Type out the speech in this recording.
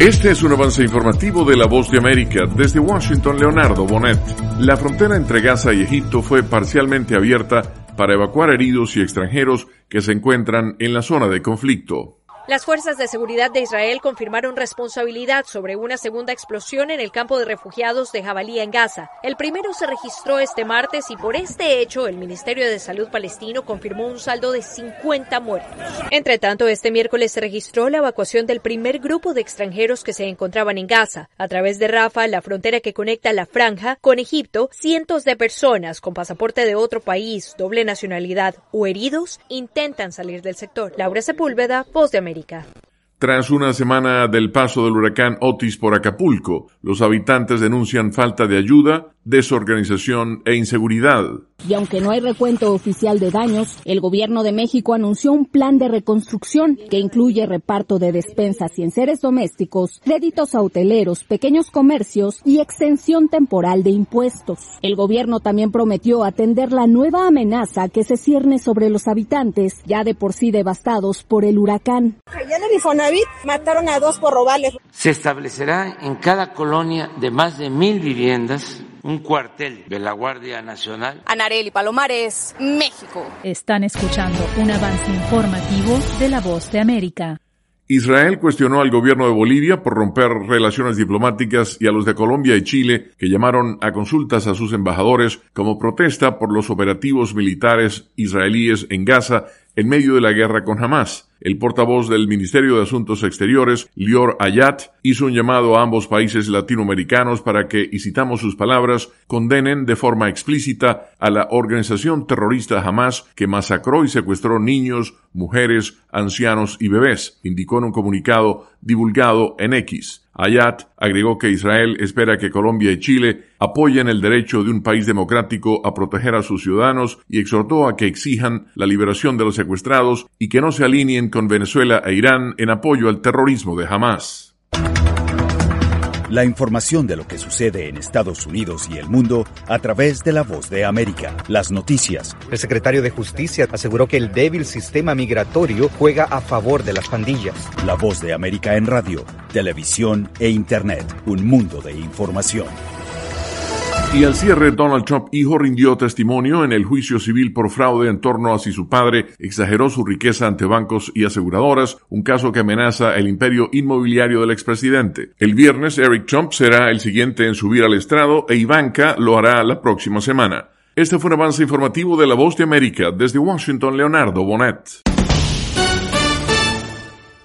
Este es un avance informativo de La Voz de América. Desde Washington, Leonardo Bonet. La frontera entre Gaza y Egipto fue parcialmente abierta para evacuar heridos y extranjeros que se encuentran en la zona de conflicto. Las fuerzas de seguridad de Israel confirmaron responsabilidad sobre una segunda explosión en el campo de refugiados de Jabalía en Gaza. El primero se registró este martes y por este hecho el Ministerio de Salud palestino confirmó un saldo de 50 muertos. Entre tanto, este miércoles se registró la evacuación del primer grupo de extranjeros que se encontraban en Gaza. A través de Rafah, la frontera que conecta la franja con Egipto, cientos de personas con pasaporte de otro país, doble nacionalidad o heridos intentan salir del sector. Laura Sepúlveda, Voz de América. Tras una semana del paso del huracán Otis por Acapulco, los habitantes denuncian falta de ayuda, desorganización e inseguridad. Y aunque no hay recuento oficial de daños, el gobierno de México anunció un plan de reconstrucción que incluye reparto de despensas y enseres domésticos, créditos a hoteleros, pequeños comercios y exención temporal de impuestos. El gobierno también prometió atender la nueva amenaza que se cierne sobre los habitantes, ya de por sí devastados por el huracán. Allá en el Infonavit mataron a 2 por robarles. Se establecerá en cada colonia de más de 1,000 viviendas un cuartel de la Guardia Nacional. Anareli Palomares, México. Están escuchando un avance informativo de La Voz de América. Israel cuestionó al gobierno de Bolivia por romper relaciones diplomáticas y a los de Colombia y Chile, que llamaron a consultas a sus embajadores como protesta por los operativos militares israelíes en Gaza en medio de la guerra con Hamás. El portavoz del Ministerio de Asuntos Exteriores, Lior Ayat, hizo un llamado a ambos países latinoamericanos para que, y citamos sus palabras, condenen de forma explícita a la organización terrorista Hamás que masacró y secuestró niños, mujeres, ancianos y bebés, indicó en un comunicado divulgado en X. Ayat agregó que Israel espera que Colombia y Chile apoyen el derecho de un país democrático a proteger a sus ciudadanos y exhortó a que exijan la liberación de los secuestrados y que no se alineen con Venezuela e Irán en apoyo al terrorismo de Hamás. La información de lo que sucede en Estados Unidos y el mundo a través de La Voz de América. Las noticias. El secretario de Justicia aseguró que el débil sistema migratorio juega a favor de las pandillas. La Voz de América en radio, televisión e Internet. Un mundo de información. Y al cierre, Donald Trump hijo rindió testimonio en el juicio civil por fraude en torno a si su padre exageró su riqueza ante bancos y aseguradoras, un caso que amenaza el imperio inmobiliario del expresidente. El viernes, Eric Trump será el siguiente en subir al estrado e Ivanka lo hará la próxima semana. Este fue un avance informativo de La Voz de América. Desde Washington, Leonardo Bonet.